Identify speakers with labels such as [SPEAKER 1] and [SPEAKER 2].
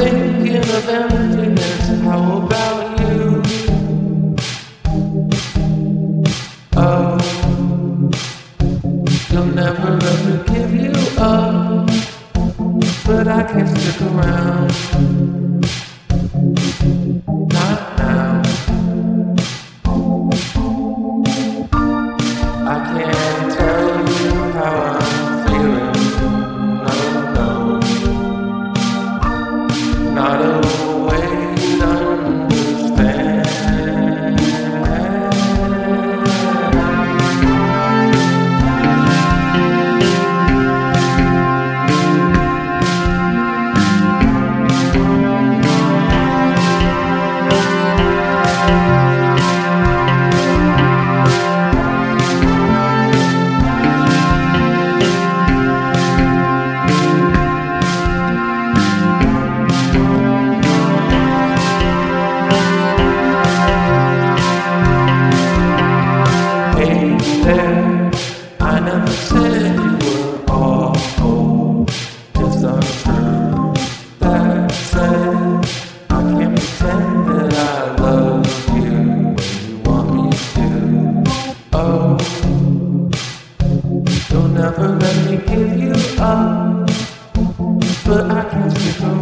[SPEAKER 1] thinking of emptiness. How about you? Oh, you'll never let me give you up, but I can't stick around. Not now. I can't tell you how I'm feeling. No, no, not a way to understand. I never said you were awful, just untrue. That said, I can't pretend that I love you when you want me to. Oh, you'll never let me give you up, but I can't stick around.